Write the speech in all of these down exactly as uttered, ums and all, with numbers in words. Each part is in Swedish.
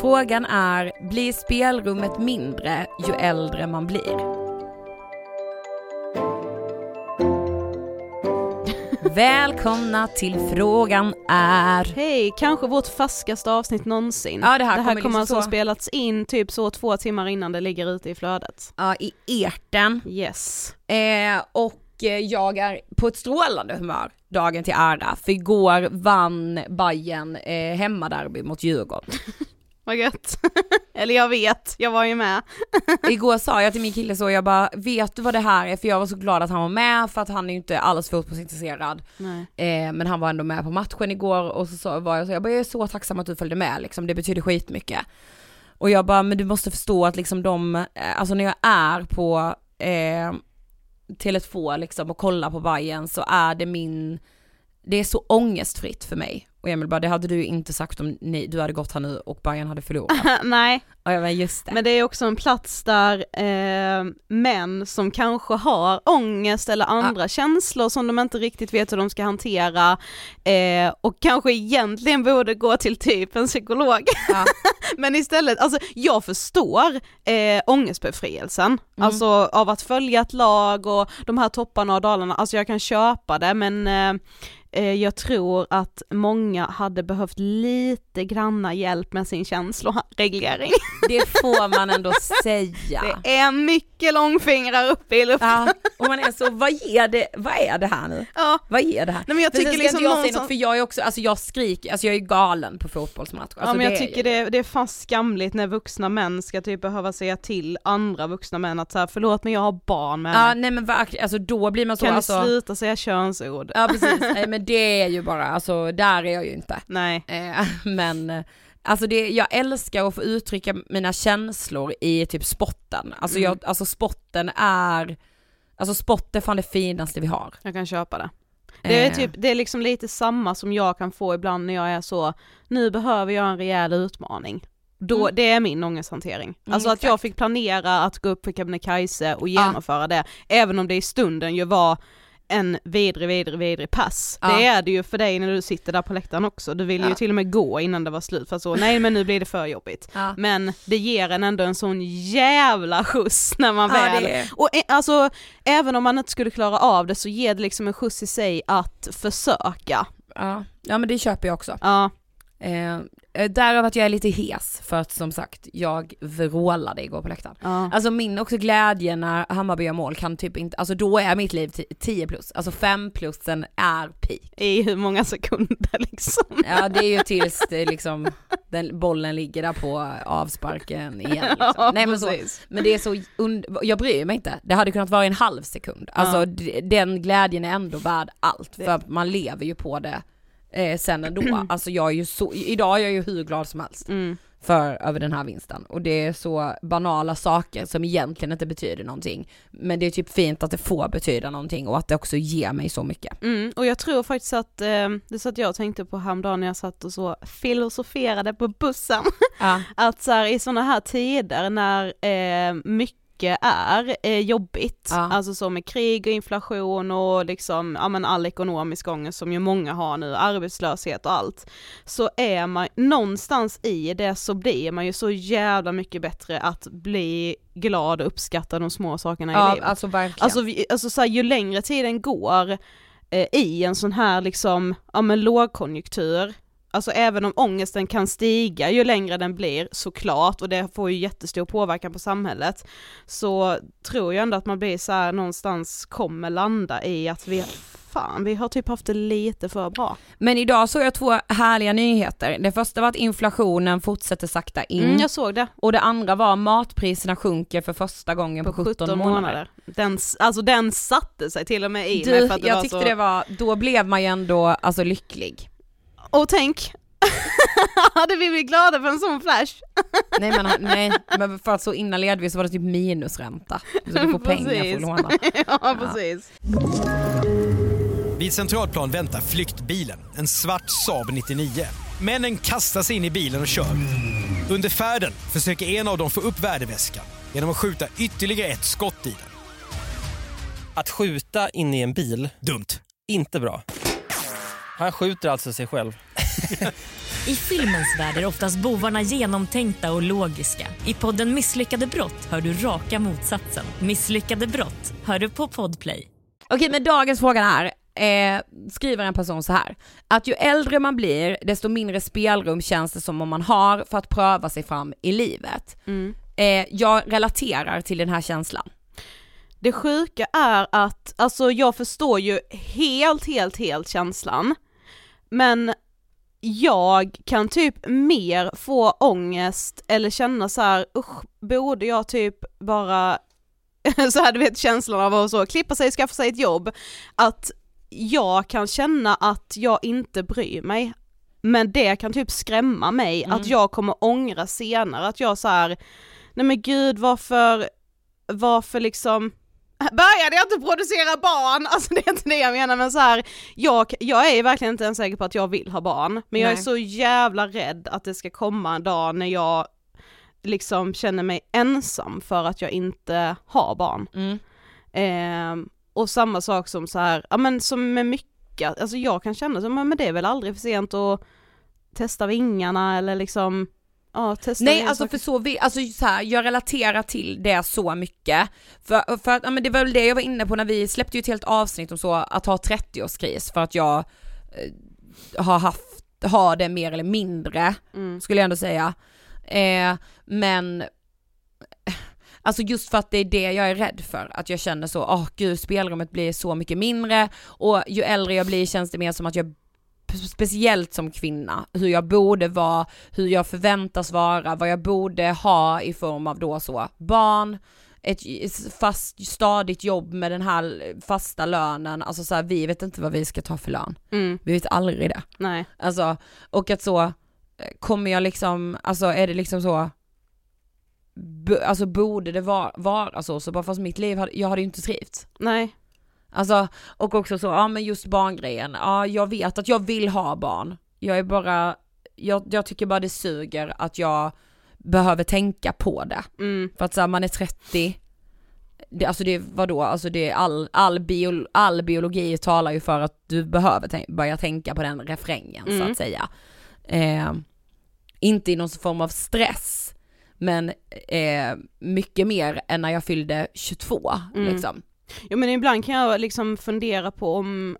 Frågan är, blir spelrummet mindre ju äldre man blir? Välkomna till Frågan är. Hej, kanske vårt färskaste avsnitt någonsin. Ja, det här det här kommer, kommer alltså så... spelats in typ så två timmar innan det ligger ute i flödet. Ja, i erten. Yes. Eh, och jag är på ett strålande humör dagen till ära. För igår vann Bayern eh, hemmaderby mot Djurgården. Vad gött. Eller jag vet, jag var ju med. Igår sa jag till min kille så, jag bara, vet du vad det här är? För jag var så glad att han var med, för att han är ju inte alls fotbollsintresserad. Nej. Eh, men han var ändå med på matchen igår, och så, så var jag så, jag bara, jag är så tacksam att du följde med, liksom, det betyder skitmycket. Och jag bara, men du måste förstå att liksom de, alltså när jag är på eh, Tele två liksom och kollar på Bayern, så är det min, det är så ångestfritt för mig. Och Emil bara, det hade du inte sagt om ni, du hade gått här nu och Bayern hade förlorat. Nej. Och jag bara, just det. Men det är också en plats där eh, män som kanske har ångest eller andra ah. känslor som de inte riktigt vet hur de ska hantera eh, och kanske egentligen borde gå till typ en psykolog. Ah. Men istället, alltså jag förstår eh, ångestbefrielsen, mm. alltså av att följa ett lag och de här topparna och dalarna, alltså jag kan köpa det, men eh, jag tror att många hade behövt lite granna hjälp med sin känsloreglering. Det får man ändå säga. Det är mycket långfingrar uppe i luften. Ja, och man är så, vad är det, vad är det här nu? Ja. Vad är det här? Nej, men jag tycker för liksom jag, som... något, för jag är också, alltså jag skriker, alltså jag är galen på fotbollsmatcher. Alltså ja, men jag det tycker är... det, det är fast skamligt när vuxna män ska typ behöva säga till andra vuxna män att så här, förlåt men jag har barn med Ja, mig. nej men verkligen, alltså då blir man så, kan alltså... du sluta säga könsord? Ja, precis. Nej, men det är ju bara, alltså där är jag ju inte. Nej. Eh, men alltså det, jag älskar att få uttrycka mina känslor i typ sporten. Alltså, mm. jag, alltså sporten är, alltså sport är fan det finaste vi har. Jag kan köpa det. Det är, eh. typ, det är liksom lite samma som jag kan få ibland när jag är så, nu behöver jag en rejäl utmaning. Då, mm. Det är min ångesthantering. Mm, alltså att exakt. Jag fick planera att gå upp för Kebnekaise och genomföra ah. det, även om det i stunden ju var en vidrig, vidrig, vidrig pass. Ja. Det är det ju för dig när du sitter där på läktaren också. Du vill ja. ju till och med gå innan det var slut för så, nej men nu blir det för jobbigt. Ja. Men det ger en ändå en sån jävla skjuts när man ja, väl... Är... Och alltså, även om man inte skulle klara av det så ger det liksom en skjuts i sig att försöka. Ja, ja men det köper jag också. Ja. Eh, därav att jag är lite hes, för att som sagt jag vrålade igår på läktaren. Ja. Alltså min också glädje när Hammarby gör mål kan typ inte, alltså då är mitt liv tio plus, alltså fem plussen är peak. I hur många sekunder liksom? Ja, det är ju tills det liksom den bollen ligger där på avsparken igen liksom. Ja, nej, men, så, men det är så und- jag bryr mig inte, det hade kunnat vara en halv sekund, alltså ja. d- den glädjen är ändå värd allt, för att man lever ju på det Eh, sen ändå, alltså jag är ju så, idag är jag ju hur glad som helst mm. för över den här vinsten, och det är så banala saker som egentligen inte betyder någonting, men det är typ fint att det får betyda någonting och att det också ger mig så mycket. Mm, och jag tror faktiskt att eh, det så att jag tänkte på häromdagen när jag satt och så filosoferade på bussen ja. att så här, i såna här tider när eh, mycket är eh, jobbigt, ja. alltså så med krig och inflation och liksom, ja, men all ekonomisk ångest som ju många har nu, arbetslöshet och allt, så är man någonstans i det, så blir man ju så jävla mycket bättre att bli glad och uppskatta de små sakerna ja, i livet. Alltså verkligen. Alltså, vi, alltså så här, ju längre tiden går eh, i en sån här liksom, ja men lågkonjunktur, alltså även om ångesten kan stiga ju längre den blir, såklart, och det får ju jättestor påverkan på samhället, så tror jag ändå att man blir så här, någonstans kommer landa i att vi, fan, vi har typ haft det lite för bra. Men idag såg jag två härliga nyheter. Det första var att inflationen fortsätter sakta in. Mm, jag såg det. Och det andra var att matpriserna sjunker för första gången på, på sjutton, sjutton månader. månader. Den, alltså den satte sig till och med i du, mig. För att det jag var tyckte så... det var, då blev man ju ändå alltså lycklig. Och tänk, hade vi blivit glada för en sån flash? nej, men, nej, men för att så innan ledvis så var det typ minusränta. Så du får pengar för att låna. ja, ja, precis. Vid Centralplan väntar flyktbilen, en svart Saab nittionio. Männen kastar sig in i bilen och kör. Under färden försöker en av dem få upp värdeväskan genom att skjuta ytterligare ett skott i den. Att skjuta in i en bil, dumt. Inte bra. Han skjuter alltså sig själv. I filmens värld är oftast bovarna genomtänkta och logiska. I podden Misslyckade brott hör du raka motsatsen. Misslyckade brott hör du på Podplay. Okej, men dagens fråga är, eh, skriver en person så här: att ju äldre man blir, desto mindre spelrum känns det som om man har för att pröva sig fram i livet. Mm. Eh, jag relaterar till den här känslan. Det sjuka är att, alltså jag förstår ju helt, helt, helt känslan. Men jag kan typ mer få ångest eller känna så här, usch, borde jag typ bara, så här du vet känslan av att så, klippa sig, skaffa sig ett jobb. Att jag kan känna att jag inte bryr mig. Men det kan typ skrämma mig, mm. att jag kommer ångra senare. Att jag så här, nej men gud varför, varför liksom... började jag inte producera barn, alltså det är inte det jag menar, men så här, jag, jag är verkligen inte ens säker på att jag vill ha barn, men Nej. jag är så jävla rädd att det ska komma en dag när jag liksom känner mig ensam för att jag inte har barn. Mm. Eh, och samma sak som så här, ja men som med mycket, alltså jag kan känna så, men det är väl aldrig för sent att testa vingarna eller liksom ja, Nej, alltså för så vi, alltså så här, jag relaterar till det så mycket. För, för att, ja, men det var väl det jag var inne på när vi släppte ju ett helt avsnitt om så att ha trettioårskris, för att jag eh, har haft, har det mer eller mindre, mm. skulle jag ändå säga. Eh, men alltså just för att det är det jag är rädd för, att jag känner så, åh oh, gud, spelrummet blir så mycket mindre, och ju äldre jag blir känns det mer som att jag, speciellt som kvinna, hur jag borde vara, hur jag förväntas vara, vad jag borde ha i form av då så barn, ett fast stadigt jobb med den här fasta lönen, alltså så här, vi vet inte vad vi ska ta för lön. Mm. Vi vet aldrig det. Nej. Alltså, och att så kommer jag liksom, alltså är det liksom så b- alltså borde det vara, vara så, så bara fast mitt liv, hade, jag hade ju inte trivts. Nej. Alltså, och också så, ja men just barngrejen, ja jag vet att jag vill ha barn, jag är bara, jag, jag tycker bara det suger att jag behöver tänka på det, mm. för att så här, man är trettio, det, alltså det, vadå, alltså det är all, all, bio, all biologi talar ju för att du behöver tänk, börja tänka på den refrängen, mm. så att säga, eh, inte i någon form av stress, men eh, mycket mer än när jag fyllde tjugotvå, mm. liksom. Ja, men ibland kan jag liksom fundera på om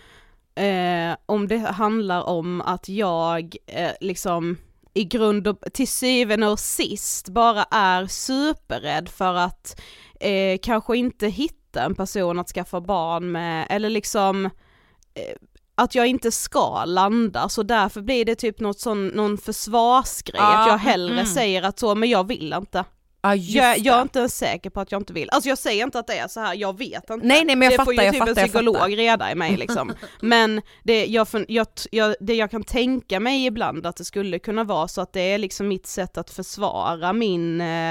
eh, om det handlar om att jag eh, liksom i grund och till syvende och sist bara är superrädd för att eh, kanske inte hitta en person att skaffa barn med, eller liksom eh, att jag inte ska landa, så därför blir det typ något sån, någon försvarsgrej, ah, att jag hellre mm. säger att så, men jag vill inte. Ah, jag, jag är inte ens säker på att jag inte vill. Alltså jag säger inte att det är så här, jag vet inte. Nej, nej, men jag det fattar, får ju jag typ fattar, en psykolog reda i mig liksom. Men det jag, jag, jag, det jag kan tänka mig ibland att det skulle kunna vara så att det är liksom mitt sätt att försvara min eh,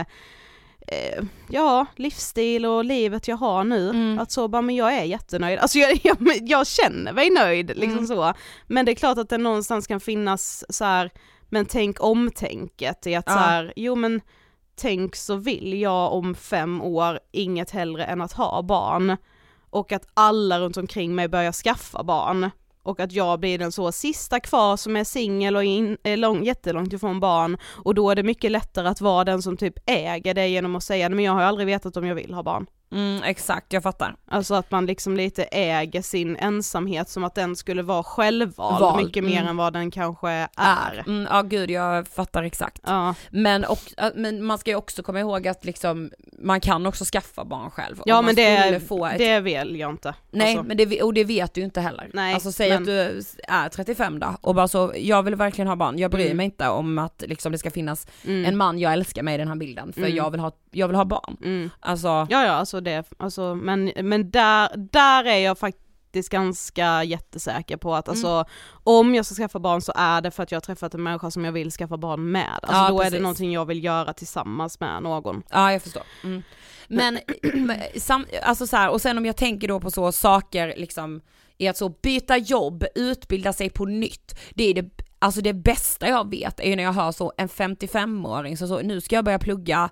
eh, ja, livsstil och livet jag har nu. Mm. Att så bara, men jag är jättenöjd. Alltså jag, jag, jag känner mig nöjd liksom mm. så. Men det är klart att det någonstans kan finnas så här, men tänk omtänket i att ja. så här, jo men tänk så vill jag om fem år inget hellre än att ha barn, och att alla runt omkring mig börjar skaffa barn, och att jag blir den så sista kvar som är singel och in, är lång, jättelångt ifrån barn, och då är det mycket lättare att vara den som typ äger det genom att säga, men jag har ju aldrig vetat om jag vill ha barn. Mm, exakt, jag fattar. Alltså att man liksom lite äger sin ensamhet som att den skulle vara självvald Val. mycket mer mm. än vad den kanske är. Mm, ja gud, jag fattar exakt. Ja. Men, och, men man ska ju också komma ihåg att liksom, man kan också skaffa barn själv. Ja, men det, få ett... det vill jag inte. Nej, alltså. men det, och det vet du inte heller. Nej, alltså säg men... att du är trettiofem då, och bara så, jag vill verkligen ha barn. Jag bryr mm. mig inte om att liksom, det ska finnas mm. en man jag älskar mig i den här bilden, för mm. jag vill ha jag vill ha barn. Mm. Alltså... Ja, ja, alltså det, alltså, men, men där, där är jag faktiskt ganska jättesäker på att mm. alltså, om jag ska skaffa barn så är det för att jag har träffat en människa som jag vill skaffa barn med. Alltså ja, då precis. är det någonting jag vill göra tillsammans med någon. Ja, jag förstår. Mm. Men, sam, alltså så här, och sen om jag tänker då på så saker liksom, i att så byta jobb, utbilda sig på nytt, det är det, alltså det bästa jag vet är när jag hör så en femtiofemåring så, så nu ska jag börja plugga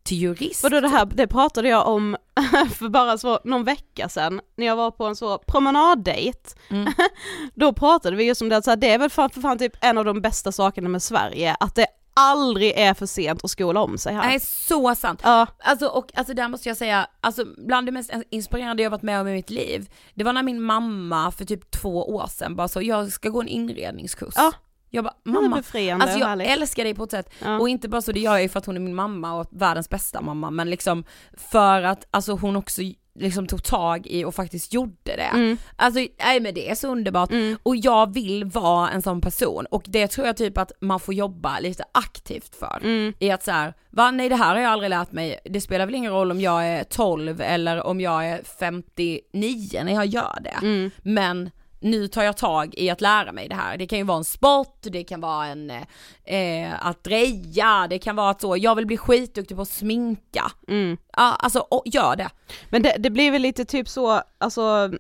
till jurist. Vadå det här, det pratade jag om för bara så någon vecka sedan när jag var på en så promenaddejt. Mm. Då pratade vi just om det att så här, det är väl fan, för fan typ en av de bästa sakerna med Sverige, att det aldrig är för sent att skola om sig här. Nej, så sant. Ja. Alltså, och alltså där måste jag säga, alltså bland det mest inspirerande jag varit med om i mitt liv, det var när min mamma för typ två år sedan bara så, jag ska gå en inredningskurs. Ja. Jag bara, mamma, befriande, alltså jag härligt. älskar dig på ett sätt. Ja. Och inte bara så, det gör jag ju för att hon är min mamma och världens bästa mamma, men liksom för att alltså hon också liksom tog tag i och faktiskt gjorde det. Mm. Alltså nej men det är så underbart. Mm. Och jag vill vara en sån person, och det tror jag typ att man får jobba lite aktivt för. Mm. I att så här, va, nej det här har jag aldrig lärt mig. Det spelar väl ingen roll om jag är tolv eller om jag är femtionio när jag gör det. Mm. Men nu tar jag tag i att lära mig det här. Det kan ju vara en sport, det kan vara en eh, att dreja, det kan vara att så, jag vill bli skitduktig på att sminka. Mm. Ja, alltså, och, gör det. Men det, det blir väl lite typ så, alltså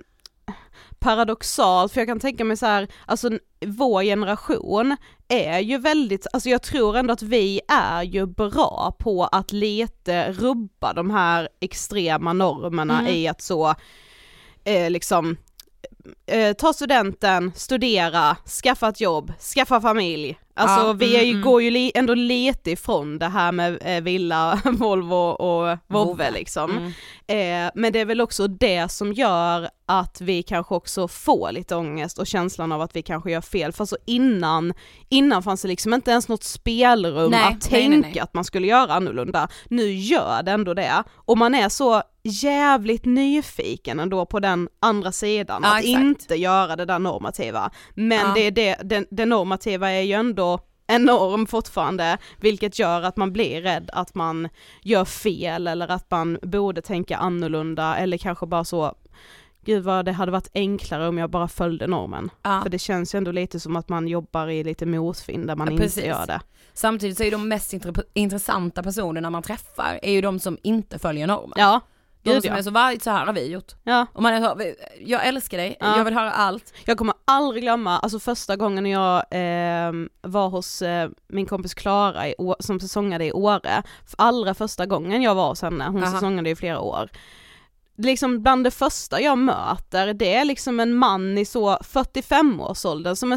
paradoxalt, för jag kan tänka mig så här, alltså vår generation är ju väldigt, alltså jag tror ändå att vi är ju bra på att lite rubba de här extrema normerna mm. i att så eh, liksom Eh, ta studenten, studera, skaffa ett jobb, skaffa familj. Alltså ja, vi är ju, mm, går ju li- ändå lite ifrån det här med eh, villa, Volvo och Vovve liksom. Mm. Eh, men det är väl också det som gör att vi kanske också får lite ångest och känslan av att vi kanske gör fel. För så innan, innan fanns det liksom inte ens något spelrum nej, att nej, tänka nej, nej. att man skulle göra annorlunda. Nu gör det ändå det. Och man är så jävligt nyfiken ändå på den andra sidan. Ja, att exakt. Inte göra det där normativa. Men ja. det, det, det, det normativa är ju ändå enorm fortfarande, vilket gör att man blir rädd att man gör fel eller att man borde tänka annorlunda, eller kanske bara så, gud vad det hade varit enklare om jag bara följde normen. Ja. För det känns ju ändå lite som att man jobbar i lite motvind där man ja, inte precis. Gör det. Samtidigt så är de mest intre- intressanta personerna man träffar är ju de som inte följer normen. Ja. De Gud, som ja. är så, vad, så här har vi gjort. Ja. Och man är så, jag älskar dig, ja. jag vill höra allt. Jag kommer aldrig glömma, alltså första gången jag eh, var hos eh, min kompis Klara i, som säsongade i Åre. För allra första gången jag var hos henne, hon Aha. säsongade i flera år. Liksom bland det första jag möter, det är liksom en man i så fyrtiofem-årsåldern som är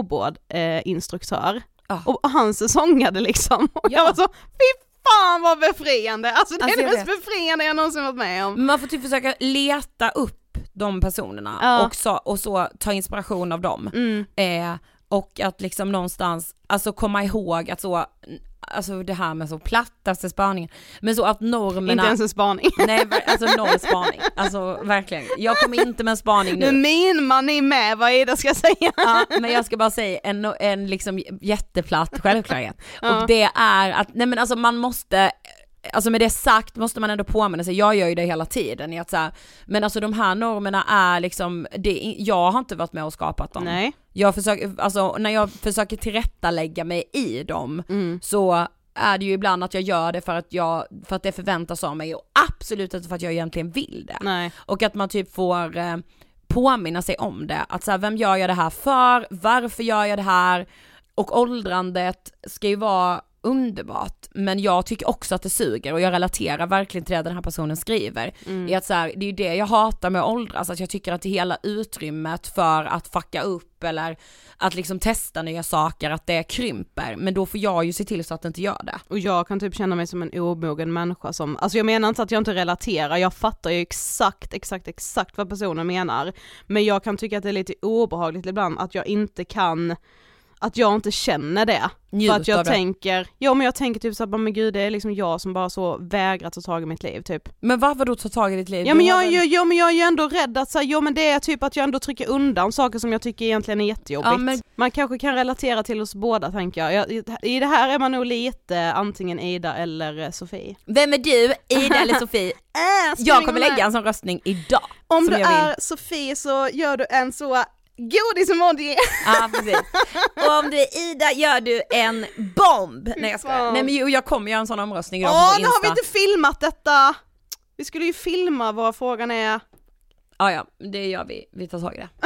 snowboardinstruktör. Eh, oh. Och han säsongade liksom. Och ja. jag var så, fy fan vad befriande, alltså det alltså, är det mest vet. befriande jag någonsin varit med om. Man får typ försöka leta upp de personerna ja. och, så, och så ta inspiration av dem. Mm. Eh, och att liksom någonstans, alltså komma ihåg att så, alltså det här med så plattaste spaningen, men så att normerna... Inte ens en spaning. Nej, alltså noll spaning. Alltså verkligen. Jag kommer inte med en spaning nu. Nu min man är med, vad är det ska säga? Ja, men jag ska bara säga en, en liksom jätteplatt självklarhet. Ja. Och det är att, nej men alltså man måste... Alltså med det sagt måste man ändå påminna sig, jag gör ju det hela tiden i att så här, men alltså de här normerna är liksom det, jag har inte varit med och skapat dem. Nej. Jag försöker, alltså när jag försöker tillrättalägga mig i dem mm. så är det ju ibland att jag gör det för att jag för att det förväntas av mig, och absolut inte för att jag egentligen vill det. Nej. Och att man typ får eh, påminna sig om det, att så här, vem gör jag det här för, varför gör jag det här, och åldrandet ska ju vara underbart, men jag tycker också att det suger, och jag relaterar verkligen till det den här personen skriver. Mm. Är att så här, det är ju det jag hatar med åldras, att jag tycker att det hela utrymmet för att fucka upp eller att liksom testa nya saker, att det krymper, men då får jag ju se till så att det inte gör det. Och jag kan typ känna mig som en omogen människa som, alltså jag menar inte att jag inte relaterar, jag fattar ju exakt, exakt, exakt vad personen menar, men jag kan tycka att det är lite obehagligt ibland att jag inte kan att jag inte känner det. Njut för att jag tänker, ja men jag tänker typ så att men gud, det är liksom jag som bara så vägrar ta tag i mitt liv typ. Men varför då ta tag i ditt liv? Ja men jag, väl... jag, ja, men jag är ju ändå rädd att säga, ja men det är typ att jag ändå trycker undan saker som jag tycker egentligen är jättejobbigt. Ja, men... Man kanske kan relatera till oss båda, tänker jag. jag. I det här är man nog lite antingen Ida eller Sofie. Vem är du? Ida eller Sofie? äh, jag kommer lägga en sån röstning idag. Om du är Sofie så gör du en så godis-emoji. Ja, precis. Och om du är Ida gör du en bomb. Nej, jag ska. Nej, men jo, jag kommer göra en sån omröstning idag. Åh, nu har vi inte filmat detta. Vi skulle ju filma vad frågan är. Ja, ja, det gör vi. Vi tar tag i det.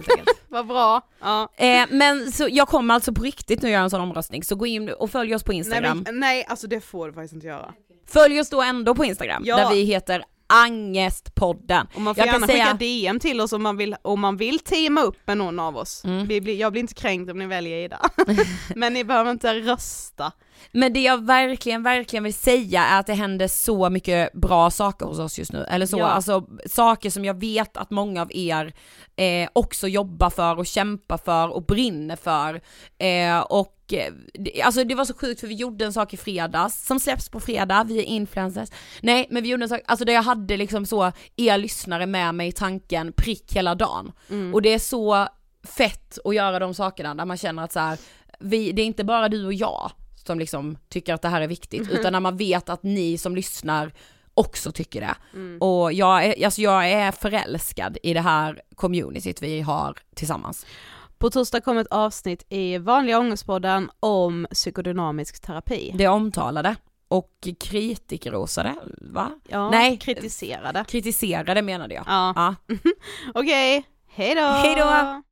Vad bra. Ja. Eh, men så jag kommer alltså på riktigt nu göra en sån omröstning. Så gå in och följ oss på Instagram. Nej, men, nej alltså det får du faktiskt inte göra. Följ oss då ändå på Instagram, Ja. där vi heter Angestpodden. Och man får jag gärna kan säga... skicka D M till oss om man vill, om man vill teama upp med någon av oss. Mm. Vi blir, jag blir inte kränkt om ni väljer Ida. Men ni behöver inte rösta. Men det jag verkligen, verkligen vill säga är att det händer så mycket bra saker hos oss just nu. Eller så, Ja. alltså saker som jag vet att många av er eh, också jobbar för och kämpar för och brinner för. Eh, och eh, det, alltså det var så sjukt för vi gjorde en sak i fredags som släpps på fredag, vi är influencers. Nej, men vi gjorde en sak, alltså där jag hade liksom så er lyssnare med mig i tanken prick hela dagen. Mm. Och det är så fett att göra de sakerna där man känner att så här, vi, det är inte bara du och jag som liksom tycker att det här är viktigt, mm. utan när man vet att ni som lyssnar också tycker det. Mm. Och jag är, alltså jag är förälskad i det här communityt vi har tillsammans. På torsdag kommer ett avsnitt i Vanliga Ångestpodden om psykodynamisk terapi. Det omtalade och kritikerrosade, va? Ja, Nej, kritiserade. Kritiserade menade jag. Ja. Ja. Okej, okay. Hej då! Hej då!